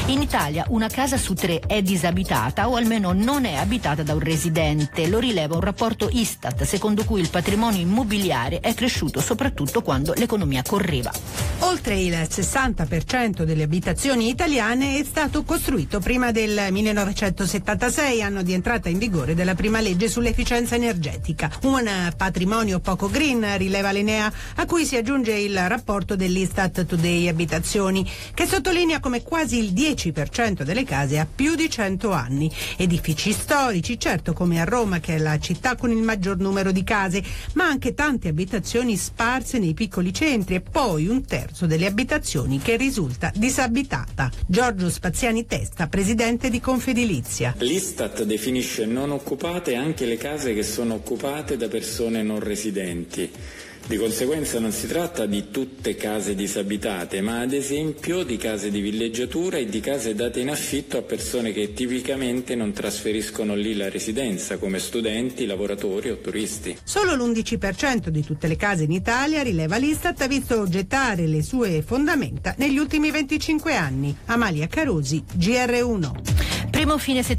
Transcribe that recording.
In Italia una casa su 3 è disabitata o almeno non è abitata da un residente. Lo rileva un rapporto Istat, secondo cui il patrimonio immobiliare è cresciuto soprattutto quando l'economia correva. Oltre il 60% delle abitazioni italiane è stato costruito prima del 1976, anno di entrata in vigore della prima legge sull'efficienza energetica. Un patrimonio poco green, rileva l'Enea, a cui si aggiunge il rapporto dell'Istat Today Abitazioni, che sottolinea come quasi il 10% delle case ha più di 100 anni. Edifici storici, certo, come a Roma, che è la città con il maggior numero di case, ma anche tante abitazioni sparse nei piccoli centri e poi un terzo delle abitazioni che risulta disabitata. Giorgio Spaziani Testa, presidente di Confedilizia. L'Istat definisce non occupate anche le case che sono occupate da persone non residenti. Di conseguenza non si tratta di tutte case disabitate, ma ad esempio di case di villeggiatura e di case date in affitto a persone che tipicamente non trasferiscono lì la residenza, come studenti, lavoratori o turisti. Solo l'11% di tutte le case in Italia, rileva l'Istat, ha visto gettare le sue fondamenta negli ultimi 25 anni. Amalia Carosi, GR1. Primo fine settimana